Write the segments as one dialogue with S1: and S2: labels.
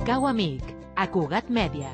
S1: Cau Amic, a Cugat Mèdia.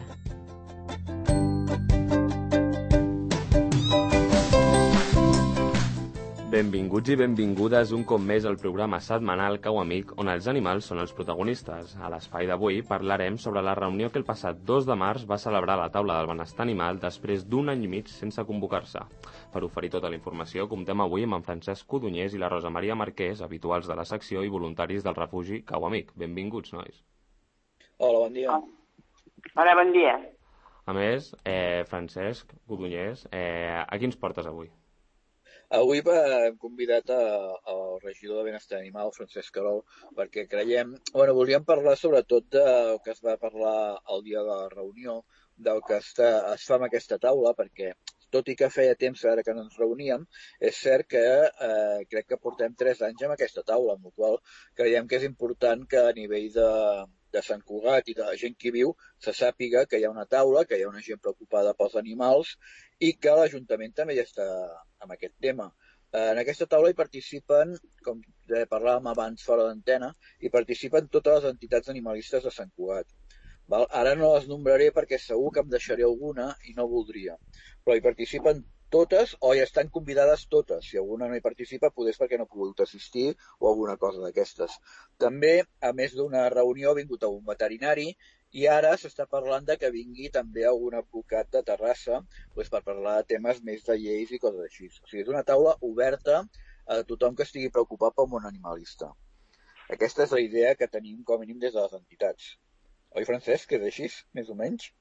S2: Benvinguts i benvingudes un cop més al programa setmanal Cau Amic, on els animals són els protagonistes. A l'espai d'avui parlarem sobre la reunió que el passat 2 de març va celebrar la taula del benestar animal després d'un any i mig sense convocar-se. Per oferir tota la informació, comptem avui amb en Francesc Codonyés i la Rosa Maria Marquès, habituals de la secció i voluntaris del refugi Cau Amic. Benvinguts, nois.
S3: Hola, bon dia.
S4: Hola, bon dia.
S2: A més, Francesc Codonyés, a qui ens portes avui?
S3: Avui hem convidat al regidor de Benestar Animal, Francesc Querol, perquè creiem... volíem parlar sobretot del que es va parlar el dia de la reunió, del que es fa amb aquesta taula, perquè tot i que feia temps ara que no ens reuníem, és cert que crec que portem 3 anys amb aquesta taula, amb la qual creiem que és important que a nivell de Sant Cugat i de la gent que hi viu se sàpiga que hi ha una taula, que hi ha una gent preocupada pels animals i que l'Ajuntament també ja està amb aquest tema. En aquesta taula hi participen, com parlàvem abans fora d'antena, hi participen totes les entitats animalistes de Sant Cugat. Ara no les nombraré perquè segur que em deixaré alguna i no voldria, però hi participen totes o hi estan convidades totes. Si alguna no hi participa, potser és perquè no ha pogut assistir o alguna cosa d'aquestes. També, a més d'una reunió, ha vingut un veterinari i ara s'està parlant de que vingui també algun advocat de Terrassa per parlar de temes més de lleis i coses així. O sigui, és una taula oberta a tothom que estigui preocupat pel món animalista. Aquesta és la idea que tenim com a mínim des de les entitats. Oi, Francesc, que és així, més o menys?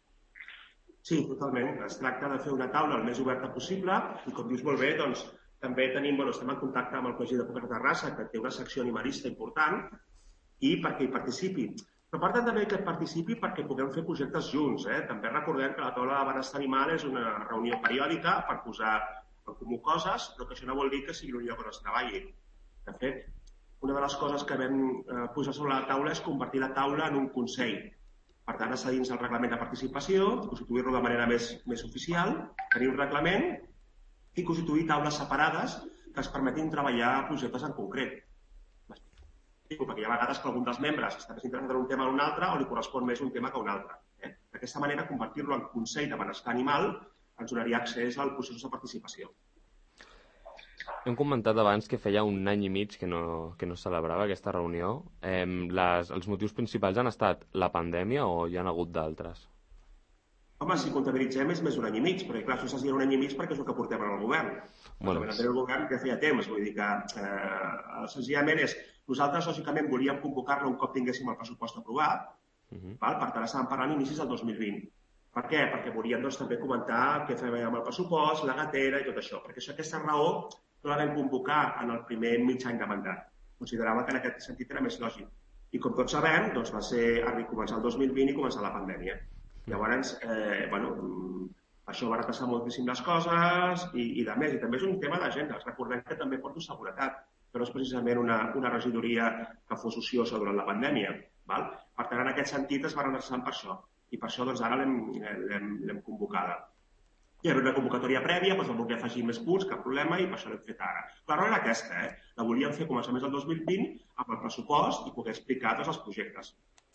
S5: Sí, totalment. Es tracta de fer una taula el més oberta possible i, com dius molt bé, doncs, també estem en contacte amb el Col·legi d'Advocats de Terrassa, que té una secció animalista important, i perquè hi participi. Però per tant també que participi perquè puguem fer projectes junts. També recordem que la taula de benestar animal és una reunió periòdica per posar en comú coses, però que això no vol dir que sigui un lloc on es treballi. De fet, una de les coses que vam posar sobre la taula és convertir la taula en un consell. Per tant, està dins el reglament de participació, constituir-lo de manera més oficial, tenir un reglament i constituir taules separades que es permetin treballar projectes en concret. Perquè hi ha vegades que algun dels membres està més interessat en un tema o un altre o li correspon més un tema que un altre. D'aquesta manera, convertir-lo en Consell de Benestar Animal ens donaria accés al procés de participació.
S2: Hem comentat abans que feia un any i mig que no es celebrava aquesta reunió. Els motius principals han estat la pandèmia o hi ha hagut d'altres?
S5: Home, si comptabilitzem és més d'un any i mig, perquè clar, això s'ha dit un any i mig perquè és el que portem en el govern. El govern ja feia temps, vull dir que senzillament nosaltres lògicament volíem convocar-la un cop tinguéssim el pressupost aprovat, per tant estàvem parlant inicis del 2020. Per què? Perquè volíem també comentar què fèiem amb el pressupost, la gatera i tot això, perquè aquesta raó no la vam convocar en el primer mig any de mandat. Considerava que en aquest sentit era més lògic. I com tots sabem, doncs va ser començar el 2020 i començar la pandèmia. Llavors, això va retrasar moltíssim les coses i de més. I també és un tema d'agenda. Recordem que també porto seguretat, que no és precisament una regidoria que fos ociosa durant la pandèmia. Per tant, en aquest sentit es va retrasar per això. I per això doncs, ara l'hem convocada. Hi havia una convocatòria prèvia, doncs vam voler afegir més punts, cap problema, i per això l'hem fet ara. La raó era aquesta, La volíem fer començaments del 2020 amb el pressupost i poder explicar tots els projectes.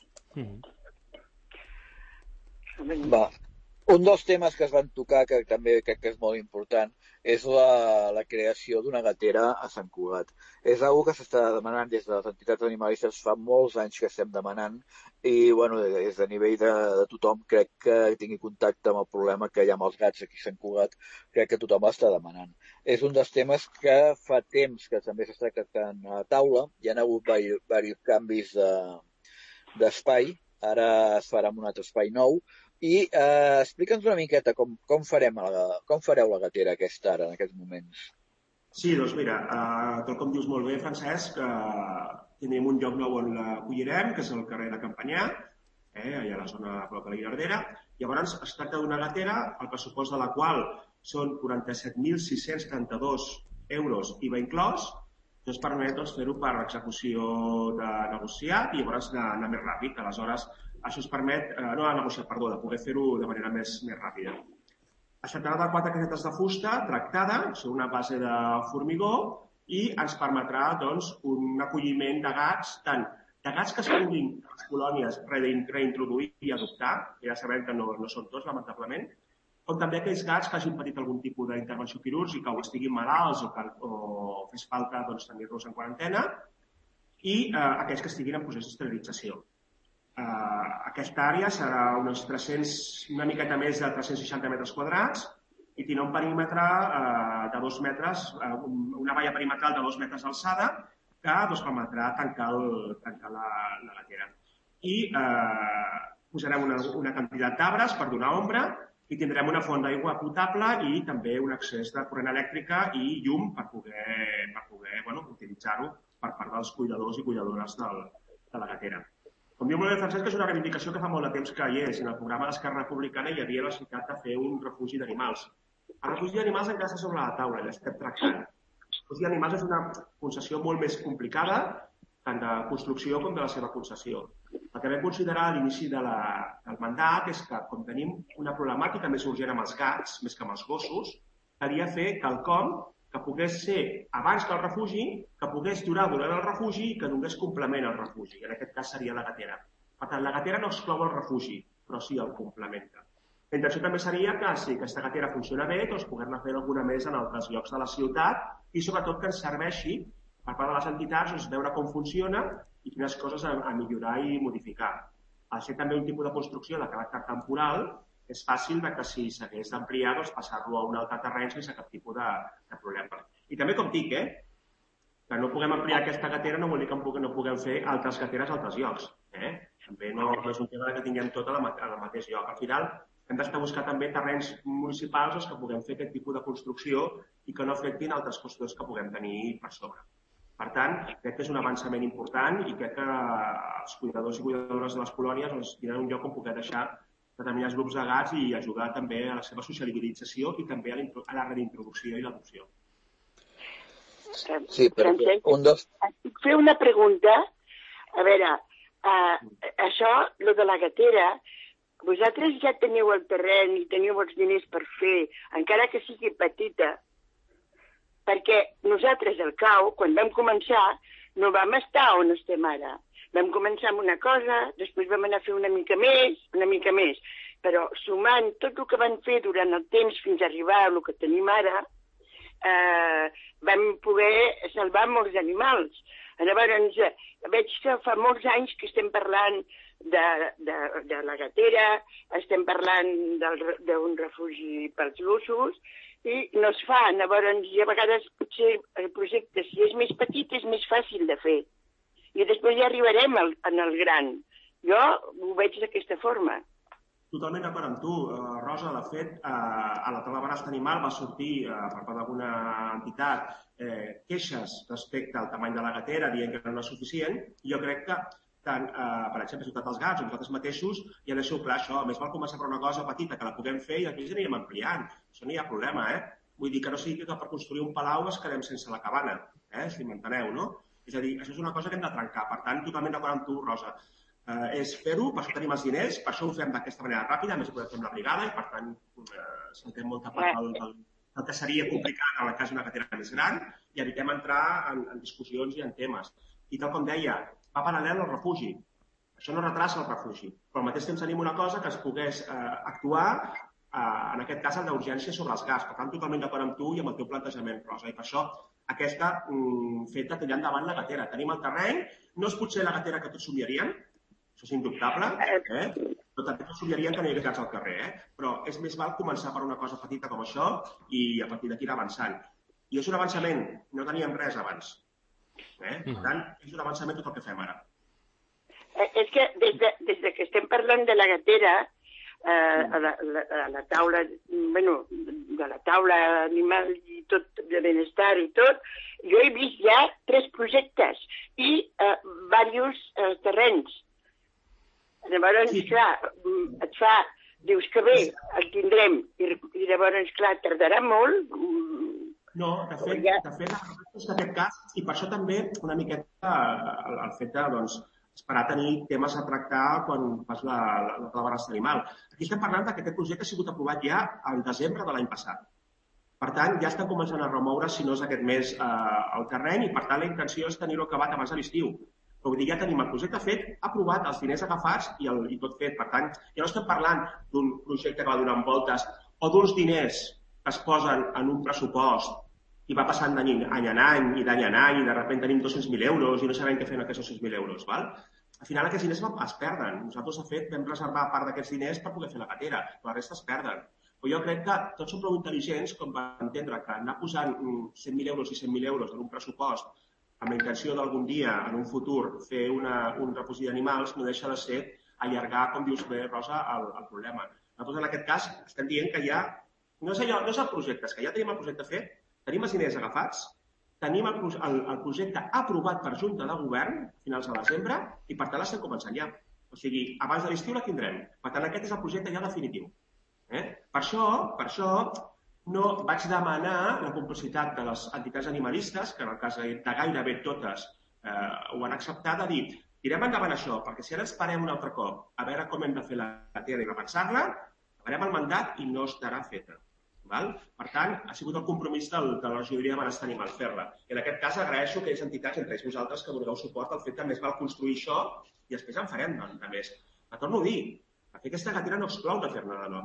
S3: Un dels temes que es van tocar, que també crec que és molt important, és la creació d'una gatera a Sant Cugat. És una cosa que s'està demanant des de les entitats animalistes, fa molts anys que estem demanant, i des de nivell de tothom crec que tingui contacte amb el problema que hi ha amb els gats aquí a Sant Cugat, crec que tothom l'està demanant. És un dels temes que fa temps que també s'està tractant a la taula, hi ha hagut diversos canvis d'espai, ara es farà en un altre espai nou, i explica'ns una miqueta com fareu la gatera aquesta ara, en aquests moments.
S5: Sí, doncs mira, tot com dius molt bé, Francesc, tenim un lloc nou on l'acollirem, que és el carrer de Campanyà, allà a la zona prop de la Guinardera. Llavors es tracta d'una gatera, el pressupost de la qual són 47.632 euros IVA inclòs. Això ens permet fer-ho per execució de negociat i llavors anar més ràpid. Aleshores, això ens permet, no de negociar, perdó, de poder fer-ho de manera més ràpida. Es tractarà de 4 casetes de fusta tractada sobre una base de formigó i ens permetrà un acolliment de gats tant de gats que es puguin a les colònies reintroduir i adoptar, que ja sabem que no són tots, lamentablement, com també aquells gats que hagin patit algun tipus d'intervenció quirúrgica o estiguin malalts o fes falta tenir-los en quarantena, i aquells que estiguin en procés d'esterilització. Aquesta àrea serà una miqueta més de 360 metres quadrats i tindrà un perímetre de 2 metres, una valla perimetral de 2 metres d'alçada que permetrà tancar la gatera. I posarem una quantitat d'arbres per donar ombra i tindrem una font d'aigua potable i també un accés de corrent elèctrica i llum per poder utilitzar-ho per part dels cuidadors i cuidadores de la gatera. Com diu molt bé Francesc, és una reivindicació que fa molt de temps que hi és. En el programa d'Esquerra Republicana hi havia la necessitat de fer un refugi d'animals. El refugi d'animals encara està sobre la taula, l'estem tractant. El refugi d'animals és una concessió molt més complicada, tant de construcció com de la seva concessió. El que vam considerar a l'inici del mandat és que, com tenim una problemàtica més urgent amb els gats, més que amb els gossos, calia fer quelcom que pogués ser abans que el refugi, que pogués durar durant el refugi i que donés complement al refugi. En aquest cas seria la gatera. Per tant, la gatera no exclou el refugi, però sí el complementa. La intenció també seria que, si aquesta gatera funciona bé, doncs puguem fer alguna més en altres llocs de la ciutat i, sobretot, que ens serveixi per part de les entitats veure com funciona i quines coses a millorar i modificar. Al ser també un tipus de construcció de caràcter temporal, és fàcil que si s'hagués d'ampliar, passar-lo a un altre terreny sense cap tipus de problema. I també, com dic, que no puguem ampliar aquesta gatera no vol dir que no puguem fer altres gateres a altres llocs. També no és un tema que tinguem tot al mateix lloc. Al final, hem d'estar buscant també terrenys municipals que puguem fer aquest tipus de construcció i que no afectin altres qüestions que puguem tenir per sobre. Per tant, crec que és un avançament important i crec que els cuidadors i cuidadores de les colònies tindran un lloc on poder deixar determinats grups de gats i ajudar també a la seva socialització i també a la reintroducció i l'adopció.
S4: Sí, Francesc, puc fer una pregunta? A veure, això, lo de la gatera, vosaltres ja teniu el terreny i teniu els diners per fer, encara que sigui petita, perquè nosaltres al CAU, quan vam començar, no vam estar on estem ara. Vam començar amb una cosa, després vam anar a fer una mica més, però sumant tot el que van fer durant el temps fins a arribar a el que tenim ara, vam poder salvar molts animals. Llavors, veig que fa molts anys que estem parlant de la gatera, estem parlant d'un refugi pels gossos, i no es fa. Llavors, a vegades potser el projecte, si és més petit, és més fàcil de fer. I després ja arribarem en el gran. Jo ho veig d'aquesta forma.
S5: Totalment d'acord amb tu, Rosa. De fet, a la taula de benestar animal va sortir per part d'alguna entitat queixes respecte al tamany de la gatera, dient que no és suficient. I jo crec que tant, per exemple, Ciutat dels Gats o nosaltres mateixos, ja deixeu clar això. A més, val començar per una cosa petita que la puguem fer i després anirem ampliant. Això no hi ha problema, Vull dir que no sigui que per construir un palau es quedem sense la cabana, si m'enteneu, no? És a dir, això és una cosa que hem de trencar. Per tant, totalment d'acord amb tu, Rosa. És fer-ho, per això tenim els diners, per això ho fem d'aquesta manera ràpida, a més ho podem fer amb la brigada i, per tant, s'entén molta part del que seria complicat en el cas d'una gatera més gran i evitem entrar en discussions i en temes. I tal com deia, va paral·lel al refugi. Això no retrassa el refugi, però al mateix temps tenim una cosa que es pogués actuar, en aquest cas, en d'urgència sobre els gats. Per tant, totalment d'acord amb tu i amb el teu plantejament, Rosa. I per això aquesta feta tirar endavant la gatera. Tenim el terreny, no és potser la gatera que tots somiarien, això és indubtable, però també tots somiarien que no hi hagués gats al carrer, però és més val començar per una cosa petita com això i a partir d'aquí anar avançant. I és un avançament, no teníem res abans. Per tant, és un avançament tot el que fem ara.
S4: És que des que estem parlant de la gatera, a la taula, de la taula animal i tot, de benestar i tot, jo he vist ja 3 projectes i diversos terrenys. Llavors, clar, dius que bé, el tindrem, i llavors, clar, tardarà molt.
S5: No, de fet, és que aquest cas, i per això també una miqueta el fet de, esperar tenir temes a tractar quan fas la taula de benestar animal. Aquí estem parlant que aquest projecte ha sigut aprovat ja al desembre de l'any passat. Per tant, ja estan començant a remoure, si no és aquest mes, el terreny i, per tant, la intenció és tenir-ho acabat abans de l'estiu. Però vull dir, ja tenim el projecte fet, aprovat, els diners agafats i tot fet. Per tant, ja no estem parlant d'un projecte que va donant voltes o d'uns diners que es posen en un pressupost i va passant d'any en any i d'any en any i de sobte tenim 200.000 euros i no sabem què fer amb aquests 200.000 euros. Val? Al final aquests diners es perden. Nosaltres, de fet, vam reservar part d'aquests diners per poder fer la gatera, però la resta es perden. Però jo crec que tots són prou intel·ligents com per entendre que anar posant 100.000 euros i 100.000 euros en un pressupost amb la intenció d'algun dia, en un futur, fer un refugi d'animals no deixa de ser allargar, com dius bé, Rosa, el problema. Nosaltres, en aquest cas, estem dient que ja no és el projecte, és que ja tenim el projecte fet, tenim els diners agafats, tenim el projecte aprovat per Junta de Govern a finals de desembre i per tant l'estem començant ja. O sigui, abans de l'estiu la tindrem. Per tant, aquest és el projecte ja definitiu. Per això no vaig demanar la complicitat de les entitats animalistes, que en el cas de gairebé totes ho han acceptat, de dir, tirem endavant això, perquè si ara ens parem un altre cop a veure com hem de fer la gatera i repensar-la, acabarem el mandat i no estarà feta. Val? Per tant, ha sigut el compromís de la regidoria de benestar animal fer-la. I en aquest cas agraeixo que hi ha entitats, entre ells vosaltres, que doneu suport al fet que més val construir això i després en farem de més. La torno a dir, fer aquesta gatera no exclou de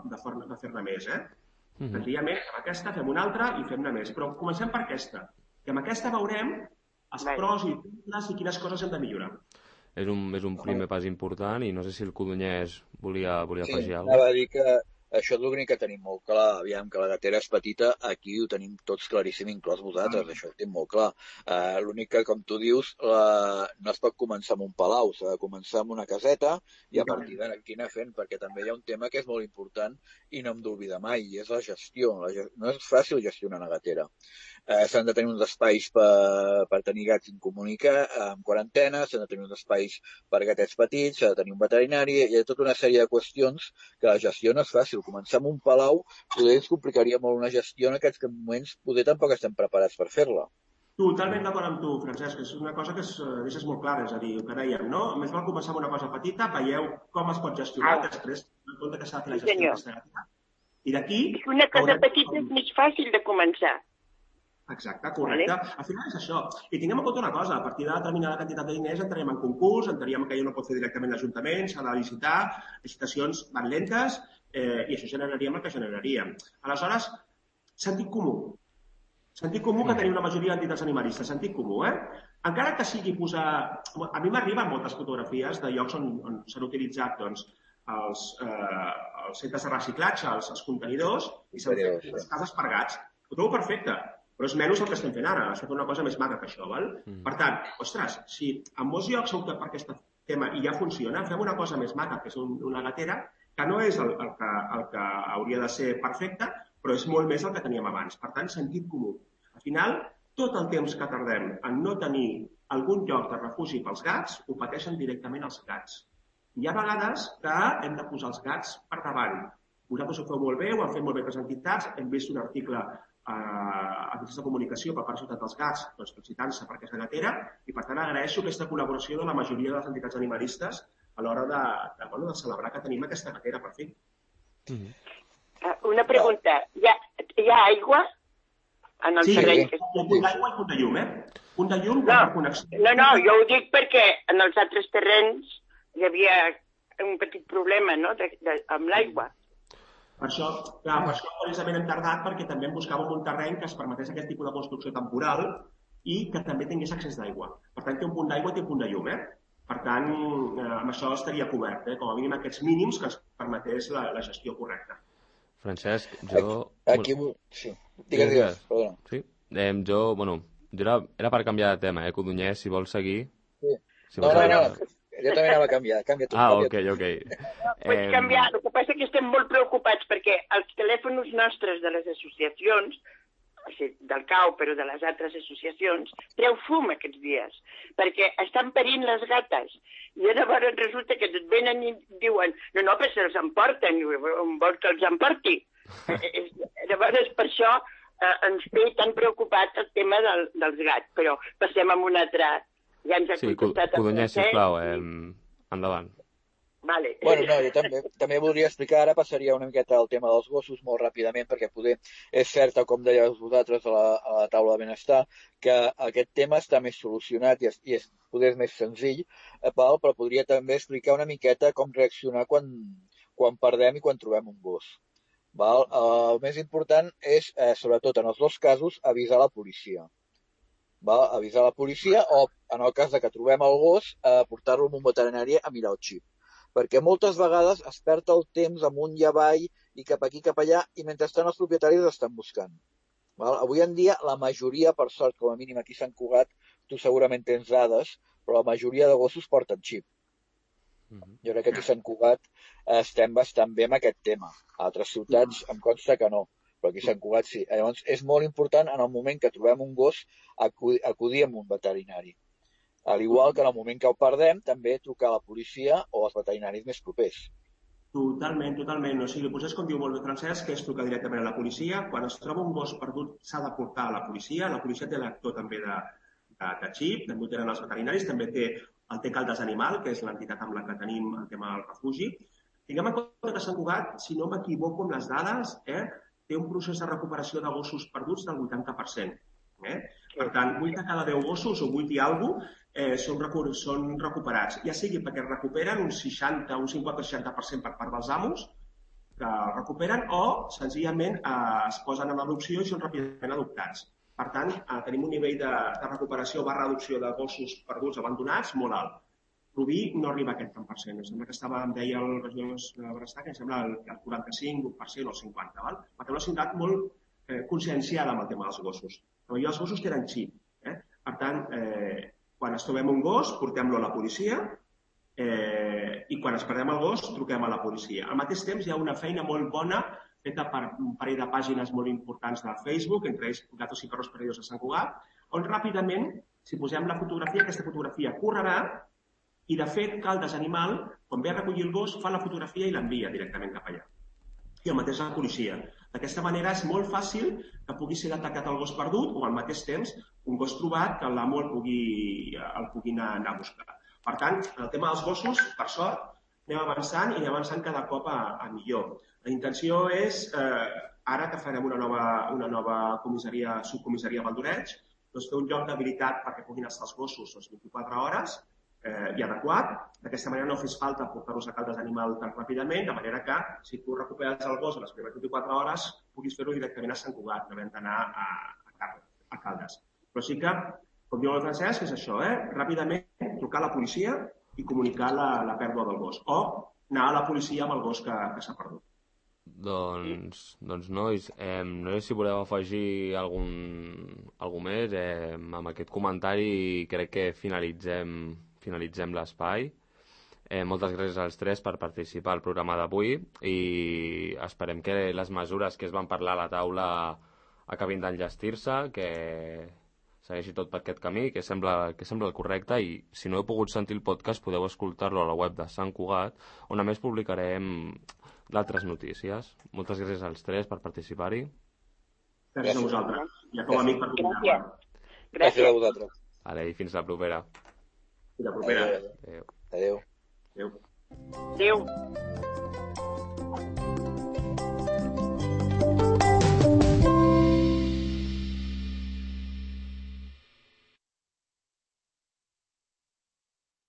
S5: fer-ne més. Senzillament, amb aquesta fem una altra i fem-ne més. Però comencem per aquesta. I amb aquesta veurem els pros i contres i quines coses hem de millorar.
S2: És un primer pas important i no sé si el Codonyès volia afegir alguna cosa.
S3: Sí, anava a dir que això és l'únic que tenim molt clar. Aviam, que la gatera és petita, aquí ho tenim tots claríssim, inclòs vosaltres, això ho tenim molt clar. L'únic que, com tu dius, no es pot començar amb un palau, s'ha de començar amb una caseta i a partir d'aquí anar fent, perquè també hi ha un tema que és molt important i no hem d'oblidar mai, i és la gestió. No és fàcil gestionar una gatera. S'han de tenir uns espais per tenir gats en quarantena, s'han de tenir uns espais per gatets petits, s'ha de tenir un veterinari, hi ha tota una sèrie de qüestions que la gestió no és fàcil. Començar amb un palau poder ens complicaria molt una gestió en aquests moments, poder tampoc estem preparats per fer-la.
S5: Totalment d'acord amb tu, Francesc, és una cosa que deixes molt clara, és a dir, el que dèiem, no? Més val començar amb una cosa petita, veieu com es pot gestionar, després en compte que s'ha de fer la gestió d'aquesta gatera. I d'aquí...
S4: Una cosa petita és més fàcil de començar.
S5: Exacte, correcte. Al final és això. I tinguem en compte una cosa, a partir de determinada quantitat de diners entraríem en concurs, entraríem que ja no pot fer directament l'Ajuntament, s'ha de licitar, licitacions van lentes, i això generaríem el que generaríem. Aleshores, sentit comú. Sentit comú que tenim una majoria d'entitats animalistes, sentit comú, Encara que sigui posar... A mi m'arriben moltes fotografies de llocs on s'han utilitzat els centres de reciclatge, els contenidors, i s'han fet les cases per gats. Ho trobo perfecte, però és menys el que estem fent ara. S'ha fet una cosa més maca que això, val? Per tant, ostres, si en molts llocs s'ha optat per aquest tema i ja funciona, fem una cosa més maca, que és una gatera, que no és el que hauria de ser perfecte, però és molt més el que teníem abans. Per tant, sentit comú. Al final, tot el temps que tardem en no tenir algun lloc de refugi pels gats, ho pateixen directament els gats. Hi ha vegades que hem de posar els gats per davant. Vosaltres ho feu molt bé, ho han fet molt bé les entitats, hem vist un article a mitjans de comunicació per part de Ciutat dels Gats, doncs, felicitant-se per aquesta gatera, i per tant agraeixo aquesta col·laboració de la majoria de les entitats animalistes a l'hora de celebrar que tenim aquesta gatera per fi.
S4: Una pregunta, hi ha aigua en el terreny?
S5: Sí, punt d'aigua i punt de llum, Punt de llum per connexió.
S4: No, jo ho dic perquè en els altres terrenys hi havia un petit problema, no?, amb l'aigua.
S5: Per això precisament hem tardat, perquè també en buscàvem un terreny que es permetés aquest tipus de construcció temporal i que també tingués accés d'aigua. Per tant, té un punt d'aigua i té un punt de llum, Per tant, amb això estaria cobert, com a mínim aquests mínims que ens permetés la gestió correcta.
S2: Francesc, jo...
S3: Aquí... Sí, digues, perdona.
S2: Sí? Era per canviar de tema, Codonyès, si vols seguir...
S3: Sí. No. Jo també anava a canviar. Canvia tot.
S2: Ok.
S4: Pots canviar. El que passa és que estem molt preocupats perquè els telèfons nostres de les associacions, del CAU, però de les altres associacions, treu fum aquests dies, perquè estan parint les gates. I llavors resulta que et venen i diuen no, però se'ls emporten, on vols que els emporti? Llavors, per això ens té tan preocupat el tema dels gats. Però passem a un altre... Ja ens ha contestat
S2: Codonyès, sisplau, endavant.
S4: Vale.
S3: Bueno, no, jo també voldria explicar, ara passaria una miqueta al tema dels gossos molt ràpidament, perquè poder és cert, com dèieu vosaltres a la taula de benestar, que aquest tema està més solucionat i és poder més senzill, però podria també explicar una miqueta com reaccionar quan perdem i quan trobem un gos. El més important és, sobretot en els dos casos, avisar la policia. Avisar la policia o, en el cas que trobem el gos, portar-lo a un veterinari a mirar el xip. Perquè moltes vegades es perd el temps amunt i avall i cap aquí cap allà i mentrestant els propietaris l'estan buscant. Avui en dia la majoria, per sort, com a mínim aquí a Sant Cugat, tu segurament tens dades, però la majoria de gossos porten xip. Jo crec que aquí a Sant Cugat estem bastant bé amb aquest tema. A altres ciutats em consta que no, però aquí a Sant Cugat sí. Llavors és molt important en el moment que trobem un gos acudir a un veterinari. Al igual que en el moment que el perdem, també trucar a la policia o als veterinaris més propers.
S5: Totalment. O sigui, doncs és com diu molt bé Francesc, que és trucar directament a la policia. Quan es troba un gos perdut s'ha de portar a la policia. La policia té l'actor també de xip, també ho tenen els veterinaris, també té Caldes Animal, que és l'entitat amb la que tenim el tema del refugi. Tinguem en compte que Sant Cugat, si no m'equivoco amb les dades, té un procés de recuperació de gossos perduts del 80%. Per tant, 8 de cada 10 gossos, o 8 i alguna cosa, són recuperats. Ja sigui perquè recuperen un 50-60% per part dels amos, que el recuperen, o senzillament es posen en adopció i són ràpidament adoptats. Per tant, tenim un nivell de recuperació / adopció de gossos perduts abandonats molt alt. Rubí no arriba a aquest tant per cent. Em sembla que em deia el regidor de Benestar que em sembla el 45% o el 50%. Val? Perquè és una ciutat molt conscienciada amb el tema dels gossos. La majoria dels gossos tenen xip. Per tant, quan es trobem un gos, portem-lo a la policia i quan es perdem el gos, truquem a la policia. Al mateix temps, hi ha una feina molt bona feta per un parell de pàgines molt importants de Facebook, entre ells Gatos y Perros Perdidos de Sant Cugat, on ràpidament, si posem la fotografia, aquesta fotografia correrà i, de fet, Caldes Animal, quan ve a recollir el gos, fa la fotografia i l'envia directament cap allà. I el mateix a la policia. D'aquesta manera és molt fàcil que pugui ser detectat el gos perdut o al mateix temps un gos trobat que l'amo el pugui anar a buscar. Per tant, en el tema dels gossos, per sort, anem avançant i anem avançant cada cop a millor. La intenció és, ara que farem una nova subcomissaria a Valdoreig, doncs fer un lloc d'habilitat perquè puguin estar els gossos 24 hores i adequat. D'aquesta manera no fes falta portar-los a Caldes Animal tan ràpidament, de manera que si tu recuperes el gos a les primeres 24 hores puguis fer-ho directament a Sant Cugat, no havent d'anar a Caldes. Però sí que, com diu el Francesc, és això, ràpidament trucar a la policia i comunicar la pèrdua del gos, o anar a la policia amb el gos que s'ha perdut.
S2: Doncs nois, no sé si voleu afegir algun més. Amb aquest comentari crec que finalitzem l'espai. Moltes gràcies als tres per participar al programa d'avui i esperem que les mesures que es van parlar a la taula acabin d'enllestir-se, que segueixi tot per aquest camí, que sembla el correcte, i si no heu pogut sentir el podcast podeu escoltar-lo a la web de Sant Cugat, on a més publicarem d'altres notícies. Moltes gràcies als tres per participar-hi.
S5: Gràcies a vosaltres. I a com a amic per convidar-me.
S3: Gràcies a vosaltres.
S2: I fins la propera.
S5: Fins la propera.
S3: Adéu.
S5: Adéu.
S4: Adéu.